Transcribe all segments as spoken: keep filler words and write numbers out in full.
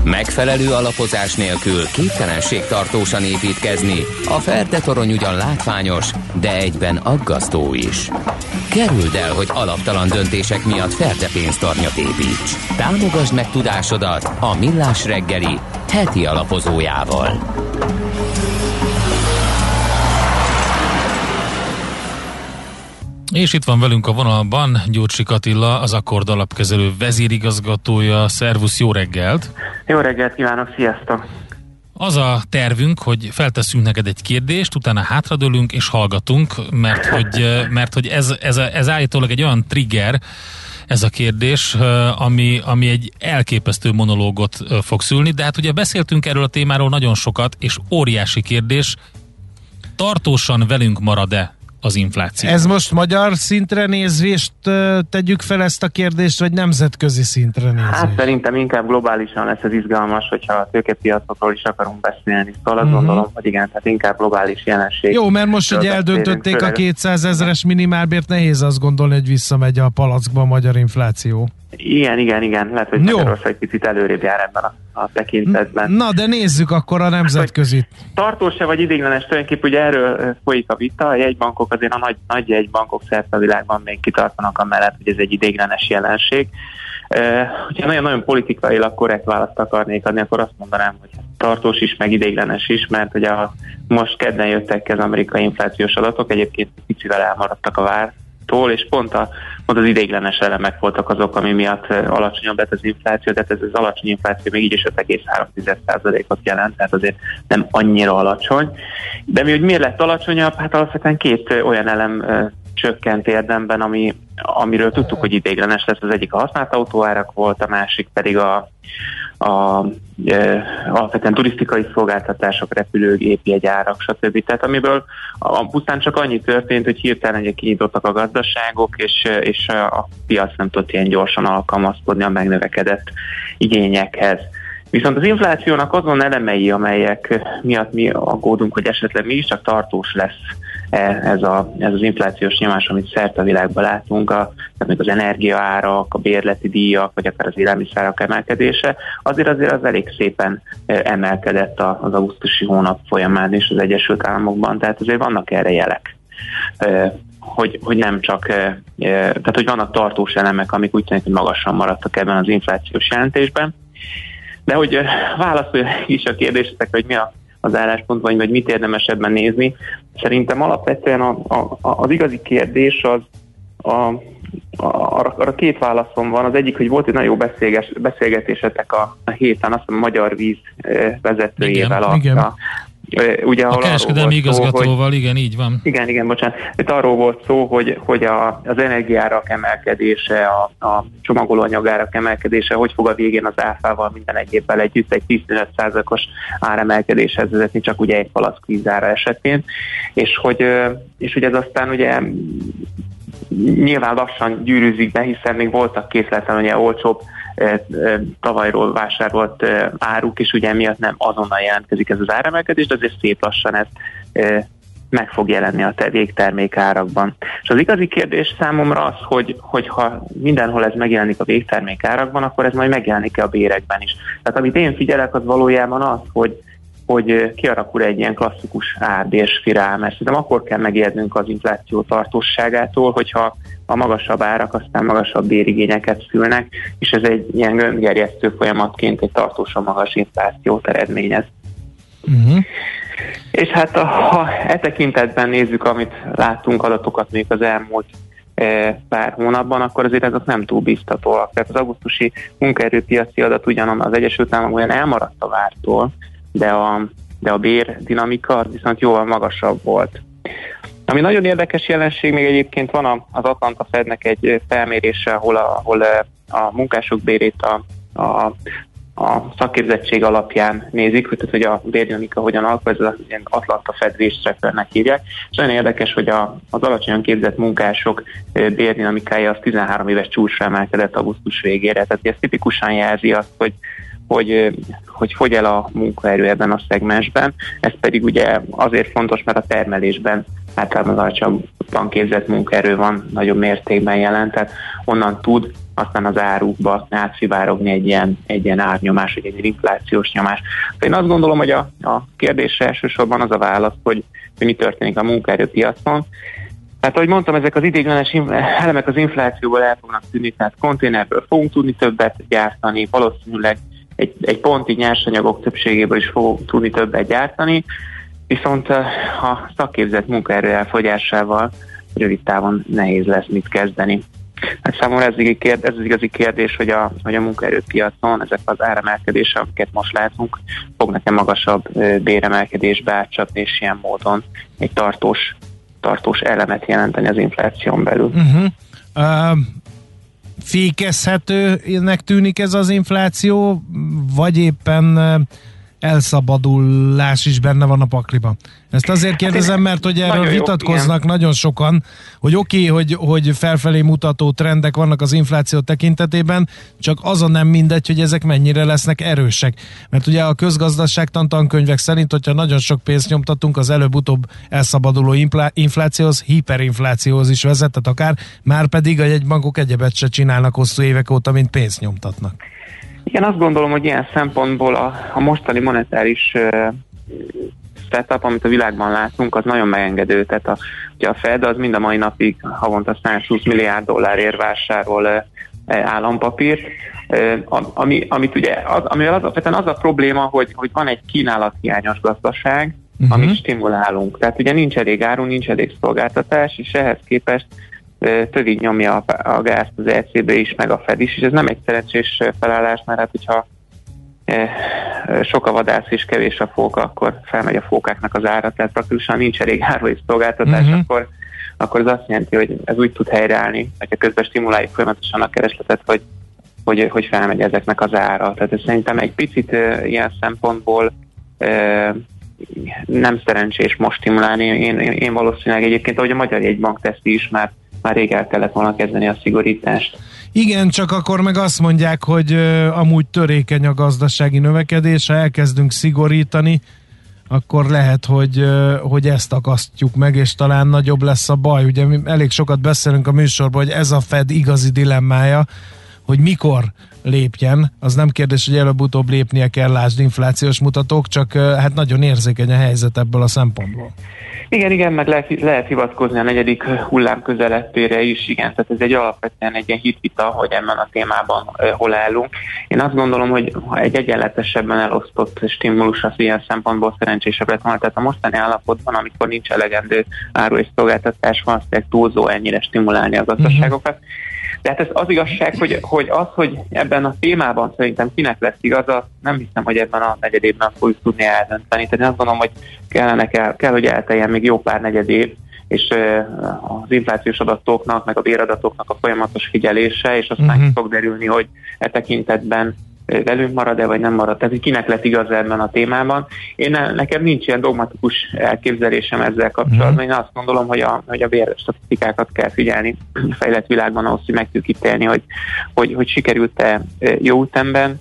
Megfelelő alapozás nélkül képtelenség tartósan építkezni. A Ferde-torony ugyan látványos, de egyben aggasztó is. Kerüld el, hogy alaptalan döntések miatt Ferde pénztarnyat építs. Támogasd meg tudásodat a Millás reggeli heti alapozójával. És itt van velünk a vonalban Gyurcsik Attila, az Akkord alapkezelő vezérigazgatója. Szervusz, jó reggelt! Jó reggelt kívánok, sziasztok! Az a tervünk, hogy felteszünk neked egy kérdést, utána hátradőlünk és hallgatunk, mert hogy, mert, hogy ez, ez, ez állítólag egy olyan trigger, ez a kérdés, ami, ami egy elképesztő monológot fog szülni, de hát ugye beszéltünk erről a témáról nagyon sokat, és óriási kérdés, tartósan velünk marad-e az infláció? Ez most magyar szintre nézvést tegyük fel ezt a kérdést, vagy nemzetközi szintre nézvést? Hát szerintem inkább globálisan lesz ez izgalmas, hogyha a tőkepiacokról is akarunk beszélni. Szóval azt uh-huh. gondolom, hogy igen, tehát inkább globális jelenség. Jó, mert most, hogy eldöntötték a kétszázezeres minimálbért, nehéz azt gondolni, hogy visszamegy a palackba a magyar infláció. Igen, igen, igen. Lehet, hogy Magyarország egy picit előrébb jár ebben a, a tekintetben. Na, de nézzük akkor a nemzetközit. Tartós-e vagy ideiglenes, tulajdonképpen ugye erről folyik a vita. A jegybankok azért a nagy, nagy jegybankok szerte a világban még kitartanak amellett, hogy ez egy ideiglenes jelenség. Uh, hogyha nagyon-nagyon politikailag korrekt választ akarnék adni, akkor azt mondanám, hogy tartós is, meg ideiglenes is, mert ugye a, most kedden jöttek az amerikai inflációs adatok, egyébként picivel elmaradtak a vártól, és pont, a, pont az ideiglenes elemek voltak azok, ami miatt alacsonyabb lett az infláció, tehát ez az alacsony infláció még így is öt egész három százalékot jelent, tehát azért nem annyira alacsony. De mi, hogy miért lett alacsonyabb? Hát alapvetően két olyan elem csökkent érdemben, ami, amiről tudtuk, hogy ideiglenes lesz. Az egyik a használt autóárak volt, a másik pedig a, a e, alapvetően turisztikai szolgáltatások, repülőgépjegyárak, stb. Tehát amiből a, pusztán csak annyi történt, hogy hirtelen ugye kinyitottak a gazdaságok, és, és a piac nem tudott ilyen gyorsan alkalmazkodni a megnövekedett igényekhez. Viszont az inflációnak azon elemei, amelyek miatt mi aggódunk, hogy esetleg mi is csak tartós lesz ez, a, ez az inflációs nyomás, amit szerte a világban látunk, a, tehát az energiaárak, a bérleti díjak, vagy akár az élelmiszerárak emelkedése, azért azért az elég szépen emelkedett az augusztusi hónap folyamán is az Egyesült Államokban, tehát azért vannak erre jelek. Hogy, hogy nem csak, tehát hogy vannak tartós elemek, amik úgy tűnik, hogy magasan maradtak ebben az inflációs jelentésben. De hogy válaszolja is a kérdésetekre, hogy mi a, az álláspont, vagy, vagy mit érdemes ebben nézni. Szerintem alapvetően a, a, az igazi kérdés az a, a, arra, arra két válaszom van. Az egyik, hogy volt egy nagyon jó beszélgetésetek a, a héten, azt a Magyar Víz vezetőjével. Igen, a, igen. a, Ugye, a kereskedelmi igazgatóval, hogy, igen, így van. Igen, igen, bocsánat. Itt arról volt szó, hogy, hogy a, az energiárak emelkedése, a, a csomagolóanyagárak emelkedése, hogy fog a végén az áfával minden egyébbel együtt egy tizenöt százalékos áremelkedéshez vezetni, csak ugye egy palack vízára esetén. És hogy, és hogy ez aztán ugye nyilván lassan gyűrűzik be, hiszen még voltak készleten ugye olcsóbb tavalyról vásárolt áruk, és ugye miatt nem azonnal jelentkezik ez az áremelkedés, de azért szép lassan ez meg fog jelenni a végtermék árakban. És az igazi kérdés számomra az, hogy, hogy ha mindenhol ez megjelenik a végtermék árakban, akkor ez majd megjelenik-e a bérekben is. Tehát amit én figyelek, az valójában az, hogy hogy kialakul egy ilyen klasszikus ár-bérspirál, mert szerintem akkor kell megijednünk az infláció tartósságától, hogyha a magasabb árak aztán magasabb bérigényeket szülnek, és ez egy ilyen gömbgerjesztő folyamatként egy tartósan magas inflációt eredményez. Uh-huh. És hát ha e tekintetben nézzük, amit láttunk adatokat még az elmúlt e, pár hónapban, akkor azért ezek nem túl biztatóak. Tehát az augusztusi munkaerőpiaci adat ugyanon az Egyesült Államokban elmaradt a vártól, de a, de a bér dinamika az viszont jóval magasabb volt. Ami nagyon érdekes jelenség, még egyébként van az Atlanta Fednek egy felmérése, ahol a, ahol a munkások bérét a, a, a szakképzettség alapján nézik, hogy, hogy a bérdinamika hogyan alakul, ez az Atlanta Fed Risk-Trackernek hívják. És nagyon érdekes, hogy a, az alacsonyan képzett munkások bérdinamikája az tizenhárom éves csúcsra emelkedett augusztus végére. Tehát ez tipikusan jelzi azt, hogy Hogy, hogy fogy el a munkaerő ebben a szegmensben. Ez pedig ugye azért fontos, mert a termelésben általában alacsonyabban képzett munkaerő van nagyobb mértékben jelen, tehát onnan tud aztán az árukba átszivárogni egy ilyen, egy ilyen árnyomás, vagy egy inflációs nyomás. De én azt gondolom, hogy a, a kérdésre elsősorban az a válasz, hogy, hogy mi történik a munkaerőpiacon. Tehát, ahogy mondtam, ezek az ideiglenes elemek az inflációból el fognak tűnni, tehát konténerből fogunk tudni többet gyártani, valószínűleg egy, egy ponti nyersanyagok többségéből is fogunk tudni többet gyártani, viszont a szakképzett munkaerő elfogyásával rövid távon nehéz lesz mit kezdeni. Hát számomra ez, kérdés, ez az igazi kérdés, hogy a, hogy a munkaerőpiacon ezek az áremelkedések, amiket most látunk, fognak-e magasabb béremelkedésbe átcsapni, és ilyen módon egy tartós, tartós elemet jelenteni az infláción belül. Uh-huh. Uh, fékezhetőnek tűnik ez az infláció, vagy éppen elszabadulás is benne van a pakliban? Ezt azért kérdezem, mert hogy erről vitatkoznak jó, nagyon sokan, hogy oké, okay, hogy, hogy felfelé mutató trendek vannak az infláció tekintetében, csak az a nem mindegy, hogy ezek mennyire lesznek erősek. Mert ugye a közgazdaságtan tankönyvek szerint, hogyha nagyon sok pénzt nyomtatunk, az előbb-utóbb elszabaduló inflációhoz, hiperinflációhoz is vezetett akár, már pedig a jegybankok egyebet se csinálnak hosszú évek óta, mint pénzt nyomtatnak. Igen, azt gondolom, hogy ilyen szempontból a, a mostani monetáris uh, setup, amit a világban látunk, az nagyon megengedő. Tehát a, ugye a Fed az mind a mai napig havonta százhúsz milliárd dollárért vásárol uh, állampapírt, uh, ami, amit ugye, az, amivel az, az a probléma, hogy, hogy van egy kínálathiányos gazdaság, uh-huh. amit stimulálunk. Tehát ugye nincs elég áru, nincs elég szolgáltatás, és ehhez képest tövig nyomja a, a gázt az é cé bé is, meg a Fed is, és ez nem egy szerencsés felállás, mert hát hogyha e, sok a vadász és kevés a fóka, akkor felmegy a fókáknak az ára, tehát praktikusan nincs elég áru és szolgáltatás, uh-huh. akkor, akkor ez azt jelenti, hogy ez úgy tud helyreállni, hogyha közben stimuláljuk folyamatosan a keresletet, hogy, hogy, hogy felmegy ezeknek az ára. Tehát ez szerintem egy picit e, ilyen szempontból e, nem szerencsés most stimulálni. Én, én, én valószínűleg egyébként, ahogy a Magyar Jegybank teszi is, már már rég el kellett volna kezdeni a szigorítást. Igen, csak akkor meg azt mondják, hogy uh, amúgy törékeny a gazdasági növekedés, ha elkezdünk szigorítani, akkor lehet, hogy, uh, hogy ezt akasztjuk meg, és talán nagyobb lesz a baj. Ugye mi elég sokat beszélünk a műsorban, hogy ez a Fed igazi dilemmája, hogy mikor lépjen. Az nem kérdés, hogy előbb-utóbb lépnie kell, lásd inflációs mutatók, csak uh, hát nagyon érzékeny a helyzet ebből a szempontból. Igen, igen, meg lehet, lehet hivatkozni a negyedik hullám közeletére is, igen, tehát ez egy alapvetően egy ilyen hitvita, hogy ebben a témában uh, hol állunk. Én azt gondolom, hogy ha egy egyenletesebben elosztott stimulus az ilyen szempontból szerencsésebb lett volna, tehát a mostani állapotban, amikor nincs elegendő áru és szolgáltatás, van azt túlzó ennyire stimulálni a gazdaságokat. Uh-huh. Tehát ez az igazság, hogy, hogy az, hogy ebben a témában szerintem kinek lesz igaza, nem hiszem, hogy ebben a negyedévben fogjuk tudni eldönteni. Tehát én azt gondolom, hogy kellene, kell, kell hogy elteljen még jó pár negyedév, és az inflációs adatoknak, meg a béradatoknak a folyamatos figyelése, és aztán uh-huh. fog derülni, hogy e tekintetben velünk marad-e, vagy nem marad. Tehát kinek lett igaz ebben a témában. Én nekem nincs ilyen dogmatikus elképzelésem ezzel kapcsolatban. Én azt gondolom, hogy a, hogy a bérstatisztikákat kell figyelni a fejlett világban ahhoz, hogy meg tudjuk ítélni, hogy, hogy, hogy sikerült-e jó ütemben,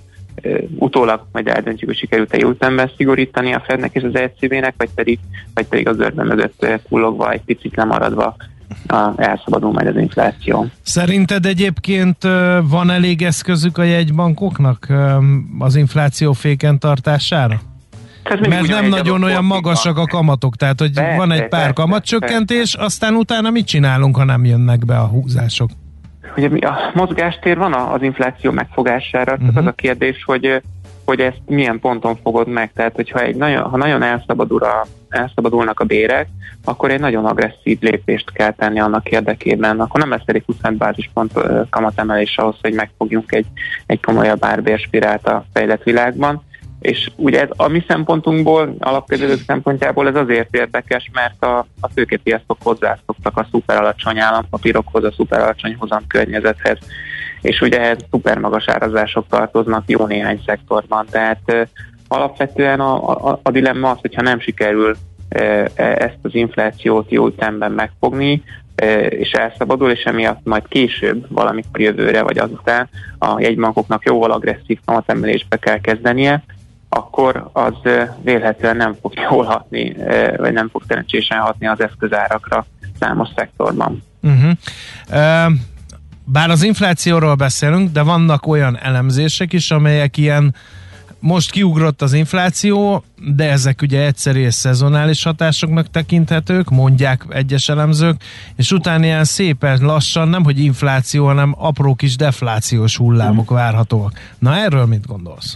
utólag majd eldöntjük, hogy sikerült-e jó ütemben szigorítani a Fednek és az é cé bé-nek, vagy pedig, vagy pedig az örben mögött kullogva, egy picit lemaradva elszabadul majd az infláció. Szerinted egyébként van elég eszközük a jegybankoknak az infláció féken tartására? Mert nem nagyon olyan magasak a kamatok, tehát hogy persze, van egy pár kamatcsökkentés, aztán utána mit csinálunk, ha nem jönnek be a húzások? Ugye a mozgástér van az infláció megfogására, uh-huh. az a kérdés, hogy hogy ezt milyen ponton fogod meg. Tehát, hogyha egy nagyon, ha nagyon elszabadul a, elszabadulnak a bérek, akkor egy nagyon agresszív lépést kell tenni annak érdekében. Akkor nem lesz elég húsz bázispont kamatemelés ahhoz, hogy megfogjunk egy, egy komolyabb árbérspirált a fejlett világban. És ugye ez a mi szempontunkból, alapkezelők szempontjából ez azért érdekes, mert a, a tőkepiacok hozzászoktak a szuper alacsony állampapírokhoz, a szuper alacsony hozam környezethez, és ugye ehhez szuper magas árazások tartoznak jó néhány szektorban. Tehát uh, alapvetően a, a, a dilemma az, hogyha nem sikerül uh, ezt az inflációt jó ütemben megfogni, uh, és elszabadul, és emiatt majd később, valamikor jövőre vagy azután a jegybankoknak jóval agresszív kamatemelésbe kell kezdenie, akkor az uh, vélhetően nem fog jól hatni, uh, vagy nem fog szerencsésen hatni az eszközárakra számos szektorban. Uh-huh. Uh... bár az inflációról beszélünk, de vannak olyan elemzések is, amelyek ilyen, most kiugrott az infláció, de ezek ugye egyszeri és szezonális hatásoknak tekinthetők, mondják egyes elemzők, és utána ilyen szépen lassan, nem hogy infláció, hanem apró kis deflációs hullámok várhatóak. Na erről mit gondolsz?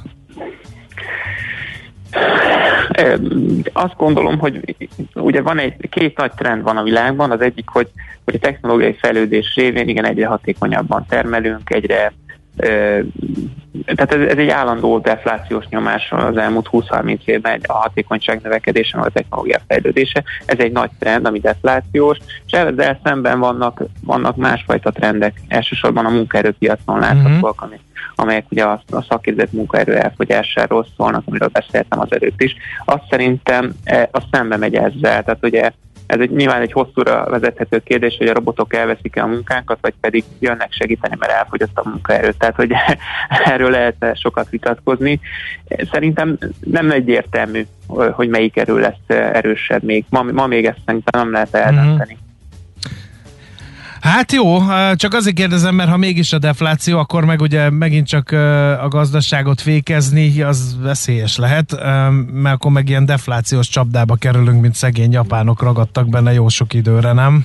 Azt gondolom, hogy ugye van egy, két nagy trend van a világban, az egyik, hogy, hogy a technológiai fejlődés révén igen egyre hatékonyabban termelünk, egyre tehát ez, ez egy állandó deflációs nyomás az elmúlt húsz-harminc évben, a hatékonyság növekedése, a technológia fejlődése. Ez egy nagy trend, ami deflációs, és ezzel szemben vannak, vannak másfajta trendek, elsősorban a munkaerőpiacon láthatóak, mm-hmm. amelyek ugye a, a szakképzett munkaerő elfogyásáról szólnak, amiről beszéltem az előtt is. Azt szerintem az szembe megy ezzel, tehát ugye ez egy, nyilván egy hosszúra vezethető kérdés, hogy a robotok elveszik-e a munkánkat, vagy pedig jönnek segíteni, mert elfogyott a munkaerő. Tehát, hogy erről lehet sokat vitatkozni. Szerintem nem egyértelmű, hogy melyik erő lesz erősebb még. Ma, ma még ezt szerintem nem lehet eldönteni. Mm-hmm. Hát jó, csak azért kérdezem, mert ha mégis a defláció, akkor meg ugye megint csak a gazdaságot fékezni, az veszélyes lehet, mert akkor meg ilyen deflációs csapdába kerülünk, mint szegény japánok ragadtak benne jó sok időre, nem?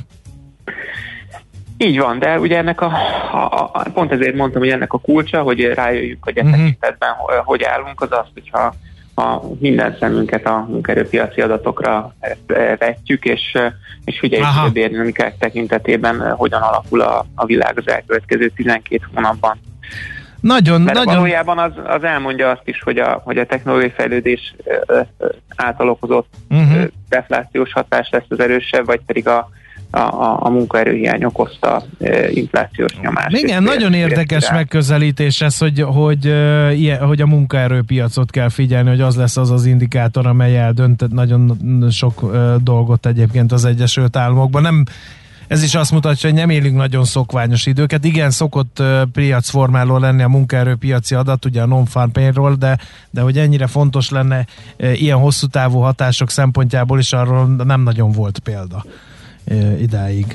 Így van, de ugye ennek a, a, a pont ezért mondtam, hogy ennek a kulcsa, hogy rájöjjünk, hogy e tekintetben uh-huh. hogy állunk, az az, hogyha a minden szemünket a munkaerőpiaci adatokra vetjük, és, és figyeljük a dinamikák tekintetében, hogyan alakul a, a világ az elkövetkező tizenkét hónapban. Nagyon, Mert nagyon... valójában az, az elmondja azt is, hogy a, hogy a technológiai fejlődés által okozott uh-huh. deflációs hatás lesz az erősebb, vagy pedig a a, a munkaerőhiány okozta e, inflációs nyomás. Igen, nagyon érdekes rá. megközelítés ez, hogy, hogy, uh, ilyen, hogy a munkaerőpiacot kell figyelni, hogy az lesz az az indikátor, amely eldönt nagyon sok uh, dolgot egyébként az Egyesült Államokban. Nem, ez is azt mutatja, hogy nem élünk nagyon szokványos időket. Igen, szokott uh, piacformáló lenni a munkaerőpiaci adat, ugye a non-farm payroll, de, de hogy ennyire fontos lenne uh, ilyen hosszú távú hatások szempontjából is, arról nem nagyon volt példa idáig.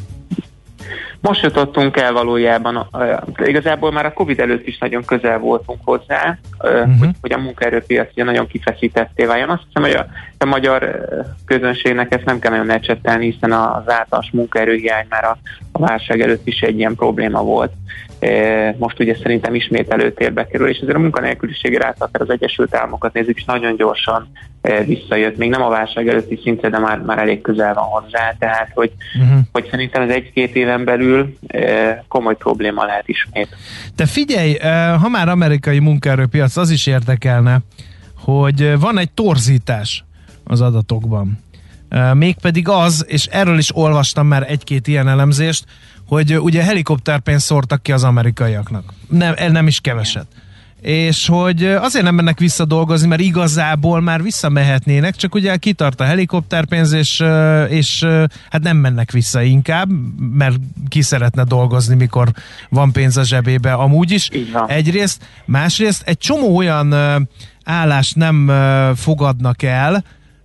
Most jutottunk el valójában, igazából már a Covid előtt is nagyon közel voltunk hozzá, uh-huh. hogy, hogy a munkaerőpiac nagyon kifeszítetté váljon. Azt hiszem, hogy a, a magyar közönségnek ezt nem kell nagyon ecsettelni, hiszen az általános munkaerőhiány már a, a válság előtt is egy ilyen probléma volt. Most ugye szerintem ismét előtérbe kerül, és ezért a munkanélküliség ráta az Egyesült Államokat nézzük, és nagyon gyorsan visszajött. Még nem a válság előtti szintre, de már, már elég közel van hozzá, tehát hogy, uh-huh. hogy szerintem az egy-két éven belül komoly probléma lehet ismét. Te figyelj, ha már amerikai munkaerőpiac, az is érdekelne, hogy van egy torzítás az adatokban. Mégpedig az, és erről is olvastam már egy-két ilyen elemzést, hogy ugye helikopterpénzt szórtak ki az amerikaiaknak. Nem, nem is keveset. És hogy azért nem mennek vissza dolgozni, mert igazából már visszamehetnének, csak ugye kitart a helikopterpénz, és, és hát nem mennek vissza inkább, mert ki szeretne dolgozni, mikor van pénz a zsebébe amúgy is. Egyrészt, másrészt egy csomó olyan állást nem fogadnak el,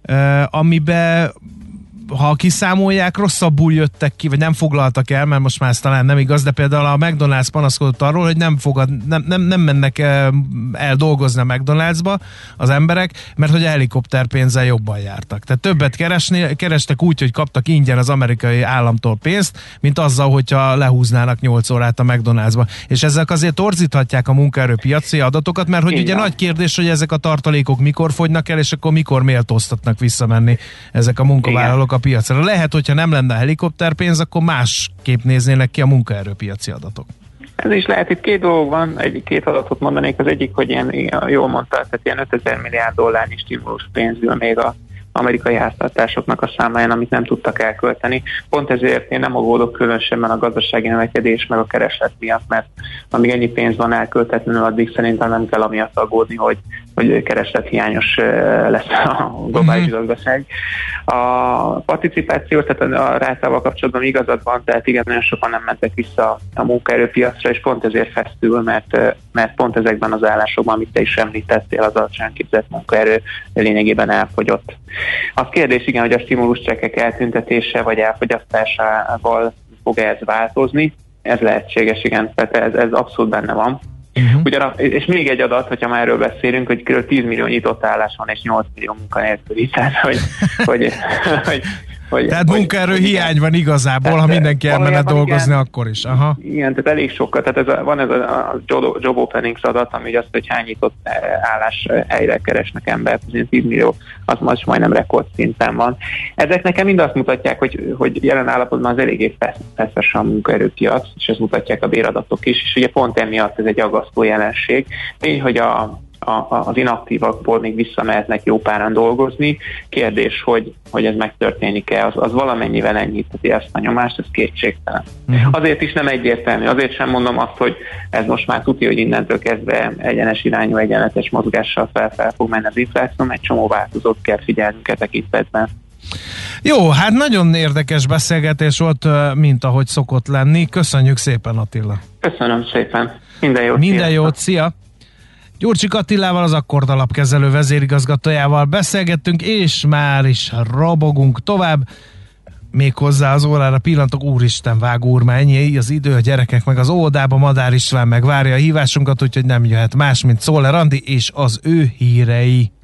amiben ha kiszámolják, rosszabbul jöttek ki, vagy nem foglaltak el, mert most már ez talán nem igaz, de például a McDonald's panaszkodott arról, hogy nem, fogad, nem, nem, nem mennek el dolgozni a McDonald'sba az emberek, mert hogy a helikopterpénzzel jobban jártak. Tehát többet keresni, kerestek úgy, hogy kaptak ingyen az amerikai államtól pénzt, mint azzal, hogyha lehúznának nyolc órát a McDonald'sba. És ezek azért torzíthatják a munkaerőpiaci adatokat, mert hogy igen. Ugye nagy kérdés, hogy ezek a tartalékok mikor fogynak el, és akkor mikor méltóztatnak visszamenni ezek a munkavállalók igen. a piacra. Lehet, hogyha nem lenne helikopterpénz, akkor másképp néznének ki a munkaerőpiaci adatok. Ez is lehet, itt két dolog van, egy, két adatot mondanék, az egyik, hogy ilyen, jól mondta, tehát ilyen ötezer milliárd dollárnyi stimulus pénzül még a amerikai háztartásoknak a számáján, amit nem tudtak elkölteni. Pont ezért én nem aggódok különösebben a gazdasági növekedés meg a kereslet miatt, mert amíg ennyi pénz van elköltetlenül, addig szerintem nem kell amiatt aggódni, hogy, hogy kereslethiányos lesz a globális mm-hmm. gazdaság. A participáció, tehát a rátával kapcsolatban igazad van, tehát igen, nagyon sokan nem mentek vissza a munkaerőpiacra, és pont ezért fesztül, mert, mert pont ezekben az állásokban, amit te is említettél, az alacsony képzett munkaerő lényegében elfogyott. Az kérdés, igen, hogy a stimulus csekkek eltüntetése vagy elfogyasztásával fog ez változni. ez lehetséges, igen, tehát ez, ez abszolút benne van. Uh-huh. Ugyan, és még egy adat, hogyha már erről beszélünk, hogy kb. tíz millió nyitott állás van, és nyolc millió munkanélküli, tehát hogy, hogy, hogy Hogy, tehát munkaerő hiány van igazából, ha mindenki elmenne dolgozni, igen, akkor is. Aha. Igen, tehát elég sokkal. Tehát ez a, van ez a, a job openings adat, ami azt, hogy hány nyitott állás helyre keresnek embert, tíz millió, az most majdnem rekordszinten van. Ezek nekem mind azt mutatják, hogy, hogy jelen állapotban az eléggé feszes a munkaerőpiac, és ezt mutatják a béradatok is, és ugye pont emiatt ez egy aggasztó jelenség. Tény, hogy a A, az inaktívakból még visszamehetnek jó páran dolgozni. Kérdés, hogy, hogy ez megtörténik-e, az, az valamennyivel enyhítheti ezt a nyomást, ez kétségtelen. Uh-huh. Azért is nem egyértelmű, azért sem mondom azt, hogy ez most már tudja, hogy innentől kezdve egyenes irányú, egyenletes mozgással fel-fel fog menni az infláció, egy csomó változót kell figyelnünk e tekintetben. Jó, hát nagyon érdekes beszélgetés volt, mint ahogy szokott lenni. Köszönjük szépen, Attila. Köszönöm szépen. Minden jót. Minden jót, szia! Gyurcsik Attilával, az Akkord alapkezelő vezérigazgatójával beszélgettünk, és már is robogunk tovább. Még hozzá az órára pillantok, úristen, vágó úr, már ennyi az idő, a gyerekek meg az óvodába, Madár István meg várja a hívásunkat, úgyhogy nem jöhet más, mint Szoller Andi és az ő hírei.